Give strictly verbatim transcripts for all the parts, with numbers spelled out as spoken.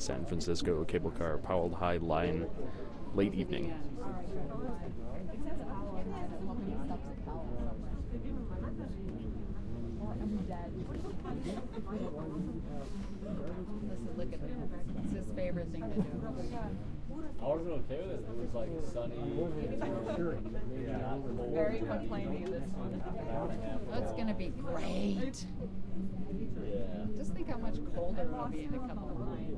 San Francisco cable car Powell High Line, late evening. Listen, look at him. It's his favorite thing to do. I wasn't okay with it. It was like sunny. Very complaining this one. Oh, it's going to be great. Yeah. Just think how much colder it'll be in a couple of months.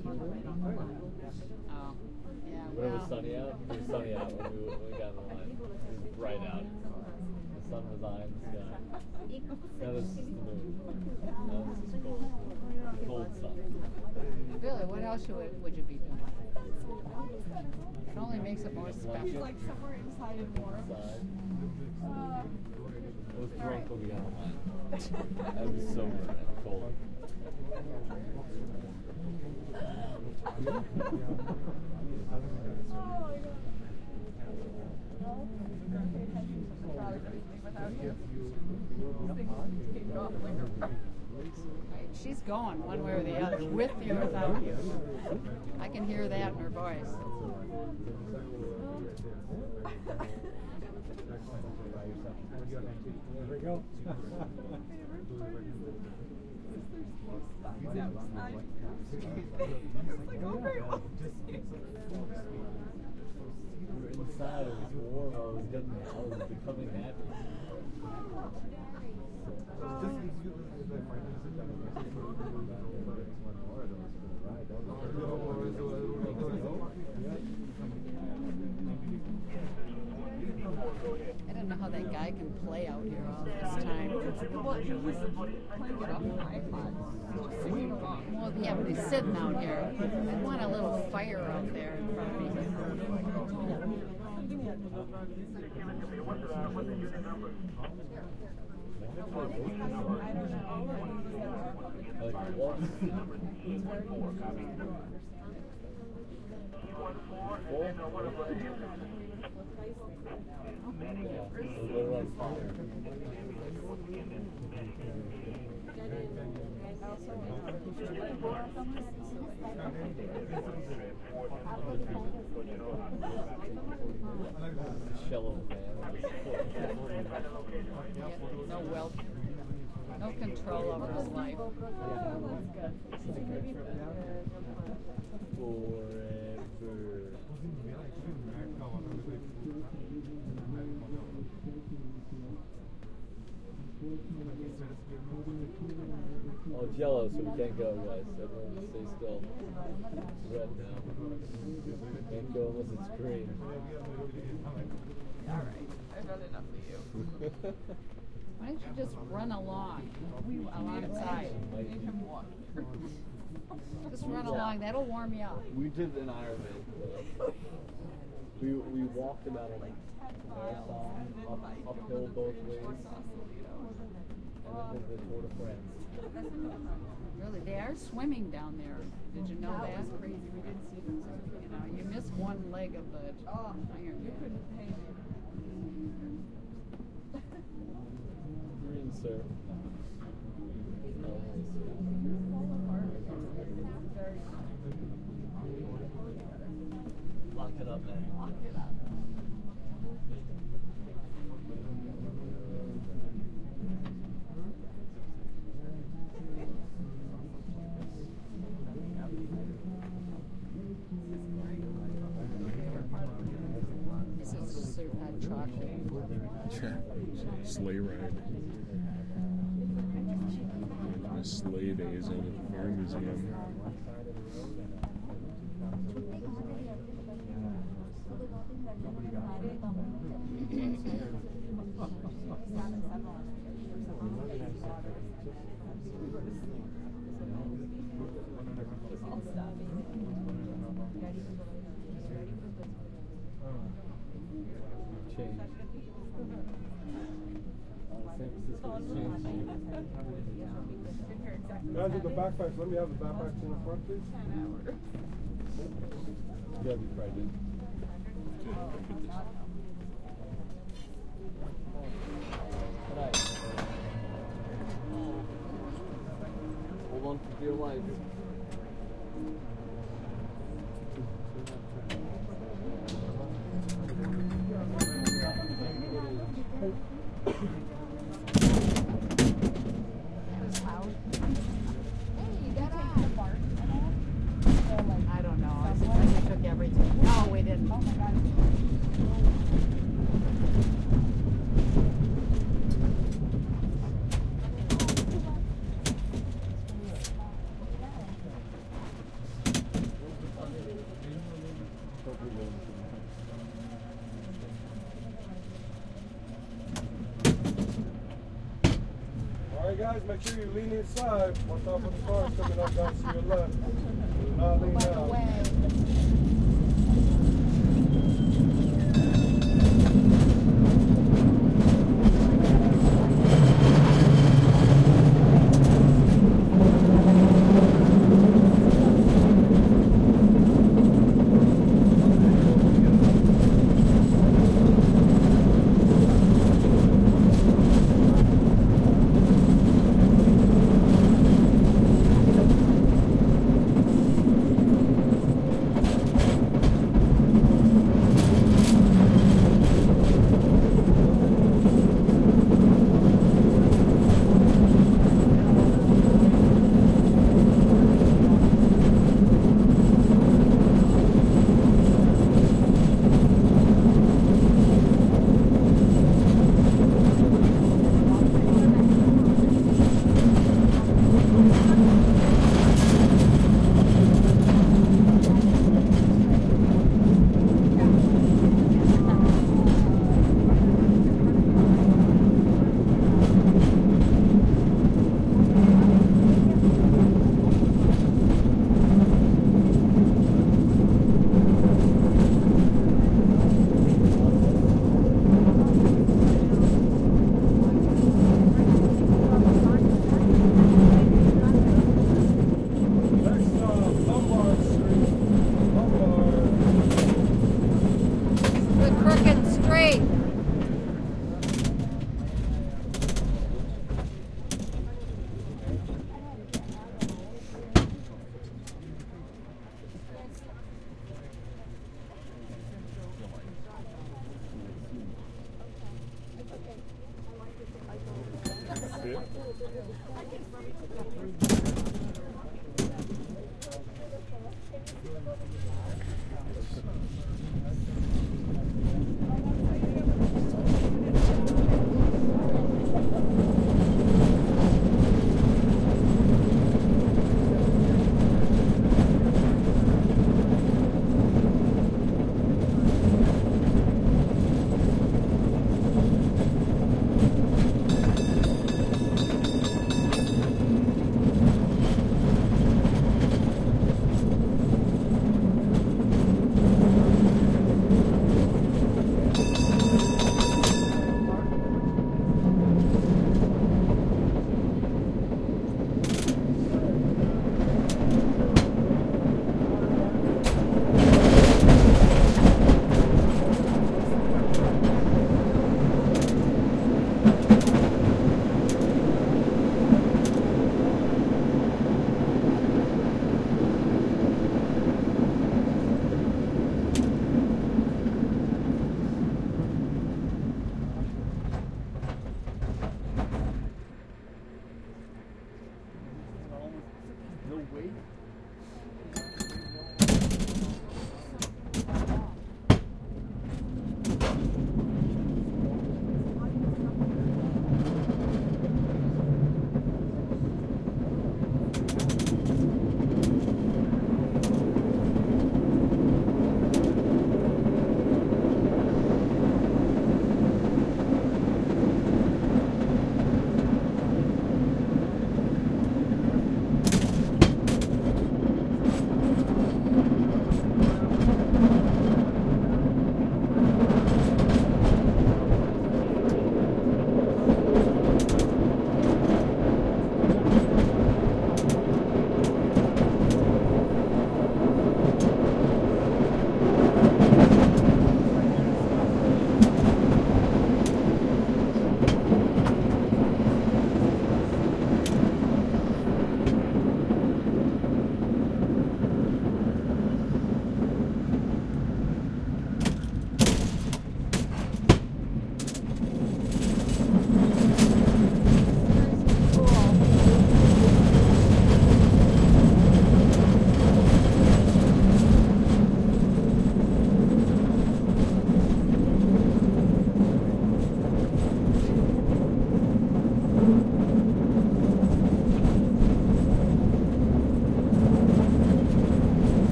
Oh, yeah, When it was well. sunny out, it was sunny out when we, when we got in the line. It was bright out. The sun was high in the sky. Now this is the moon. Now this is cold. Cold sun. Really, what else would, would you be doing? It only makes it more special. Like somewhere inside and warm. Inside. Uh, I was drunk when we got on the line. I was sober and cold. She's going one way or the other, with you or without you. I can hear that in her voice. There we go. Inside, it was warm. I was getting, I was becoming happy. I don't know how that guy can play out here all this time. well, he was playing it off an iPod. Singing along. Well, yeah, but he's sitting out here. I want a little fire out there in front of me. Like, what? Shallow man. No will, no control over his life. Forever. Oh, it's yellow, so we can't go, guys. Everyone stay still. It's red now. Can't go unless it's green. Alright, I've had enough of you. Why don't you just run along alongside? We need him walk. Just run along, that'll warm you up. We did an Ironman. We we walked about a marathon up, uphill both ways, and then did the Tour de France. Really, they are swimming down there. Did you know that? That was crazy. We didn't see them. You know, you miss one leg of the Oh, iron. you couldn't pay me. Green surf. Lock it up, man. Lock it up. This is certified chocolate. Sleigh ride. My sleigh days out at the Farm Museum. Change. San Francisco's changed. Guys with the backpacks, let me have the backpacks in the front, please. You gotta be pregnant. Alright. Hold on for dear life. I don't know. I think we took everything. No, we didn't. Oh my God. Alright guys, make sure you lean inside. Watch out for the cars coming up guys to your left. Do not lean out.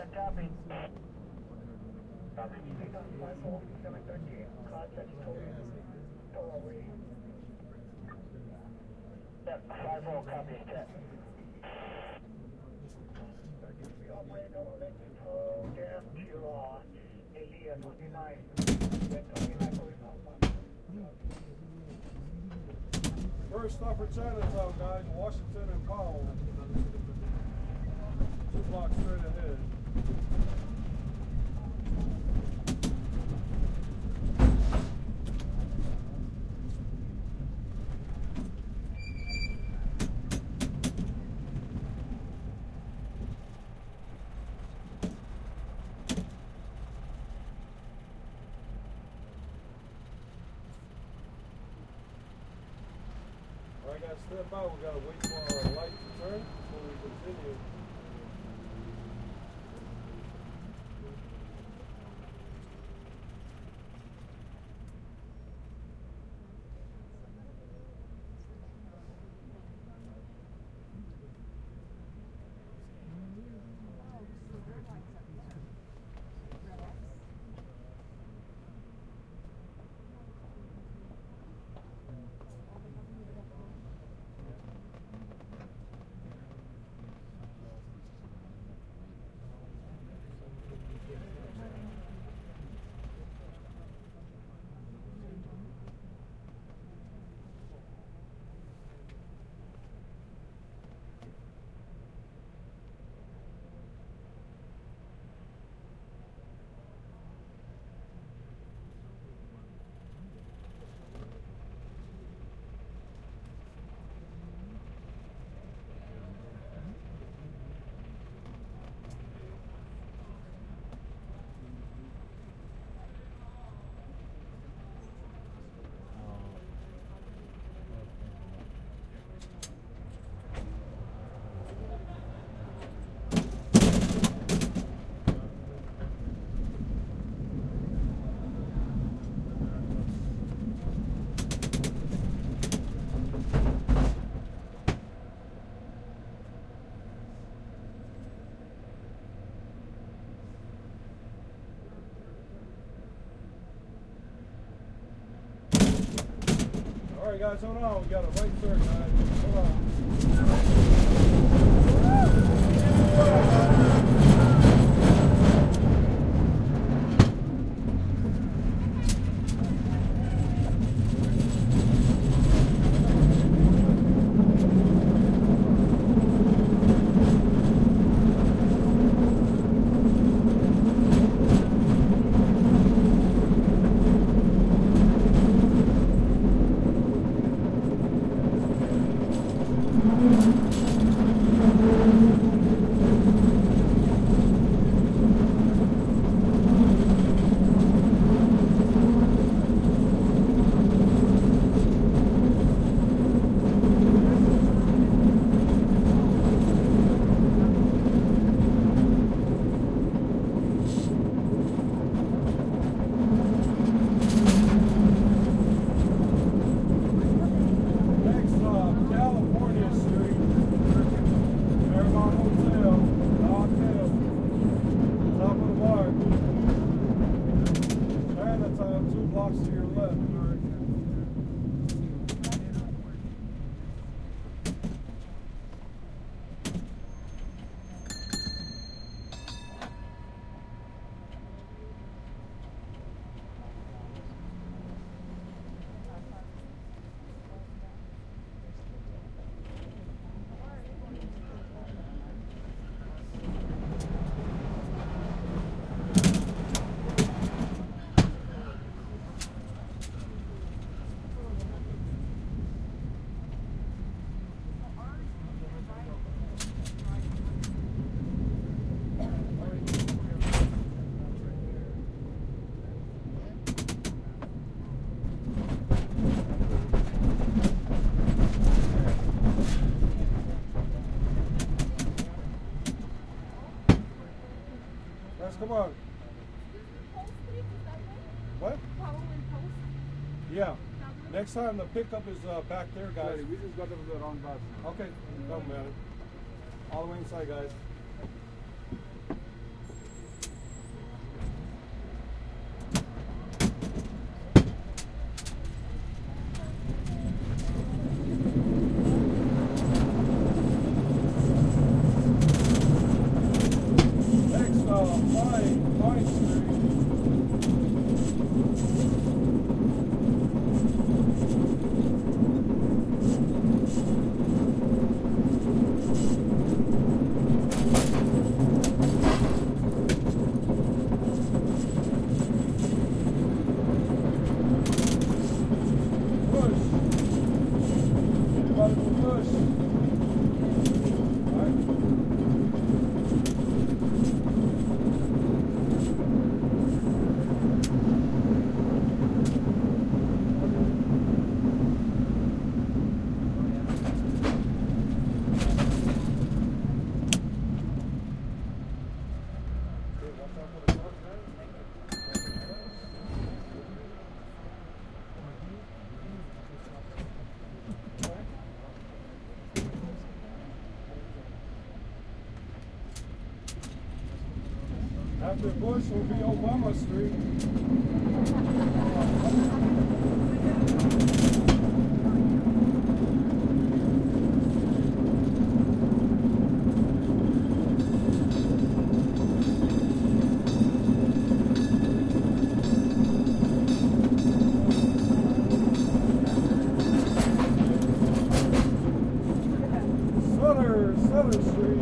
copy. Copy, you picked up five four, seven thirteen, contact total, total reading. Yep, five four, copy, check. We operate on electric program to, uh, India twenty-nine, twenty-nine, First stop for Chinatown, guys. Washington and Powell. Two blocks straight ahead. Alright guys, step out. We gotta wait for our light to turn before we continue. Alright guys, hold on. We got a right turn, guys. Hold on. Come on. What? Yeah. Next time the pickup is uh, back there, guys. Sorry, we just got over the wrong bus. Okay, don't matter. All the way inside, guys. Bush. All After Bush will be Obama Street. Sutter, Sutter Street.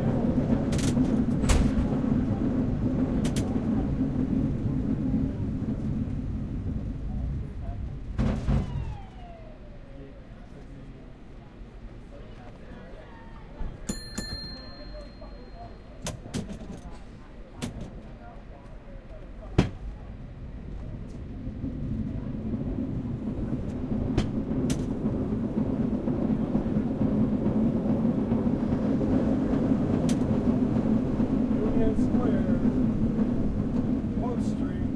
Union Square, Wood Street,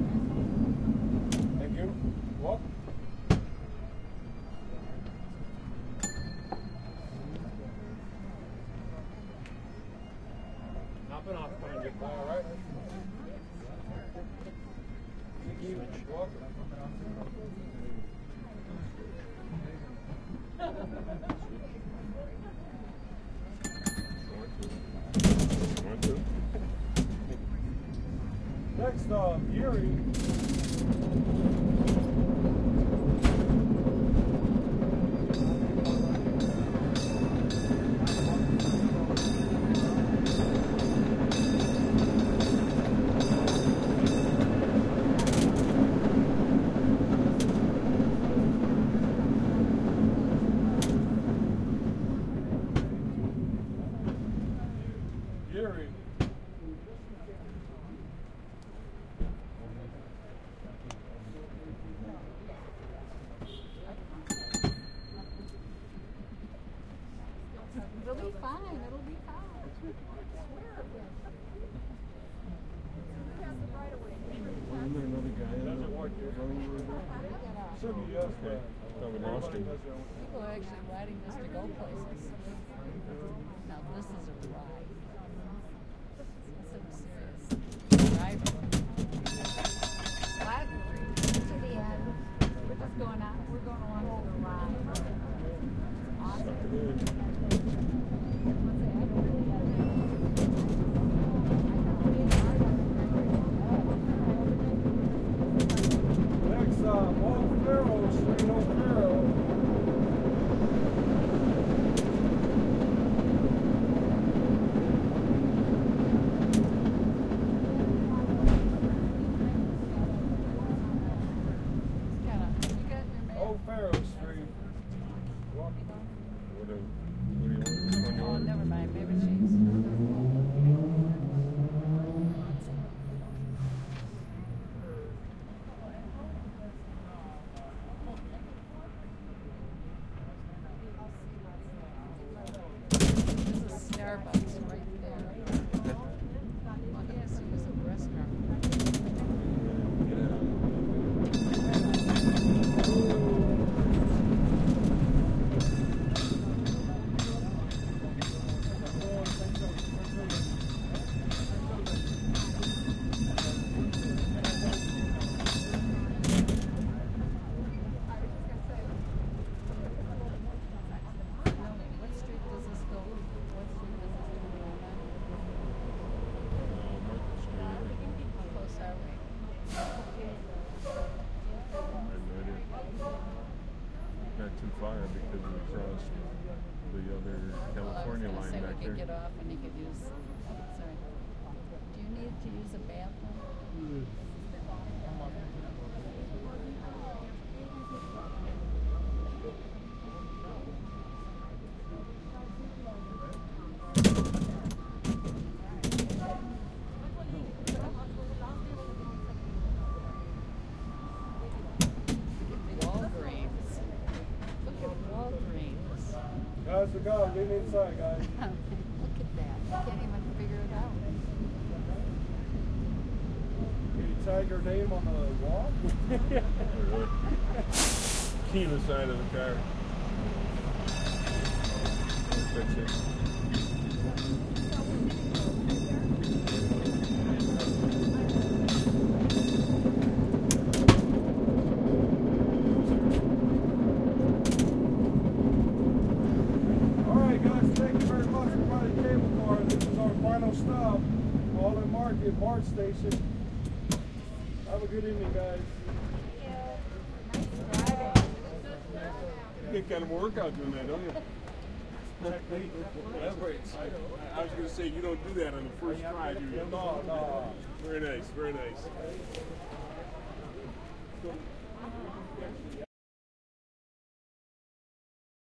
and you what? Hopping off behind you, all right? You walk. Next up, Erie. Erie. It'll be fine. It'll be fine. Isn't there another guy in Should be yes, but People are actually riding this to go places. Now this is a ride. This is serious. Driver. What? To the end. We're just going out. We're going along for the ride. Awesome. next up, Old Pharaoh Street, Old Pharaoh. Old Pharaoh Street. What do, what do you want? Which one do you Oh, want? never mind. Maybe she's. There's a Starbucks right there. Well, yes, it was a restaurant. What street does this go? What street does this go on? Uh, Market Street. How close are we? I have no idea. Not too far because we crossed the other California Well, I was line gonna back say we could there. get off and he could use. Sorry. Do you need to use a bathroom? honest to God, lean inside, guys. Look at that. I can't even figure it out. Can you tag your name on the wall? Key to the side of the car. That's it. Alright guys, thank you very much for riding cable car. This is our final stop. All in Market, BART station. Have a good evening, guys. You get kind of workout doing that, don't you? Elaborates. I was going to say, you don't do that on the first try, do you? No, no. Very nice, very nice.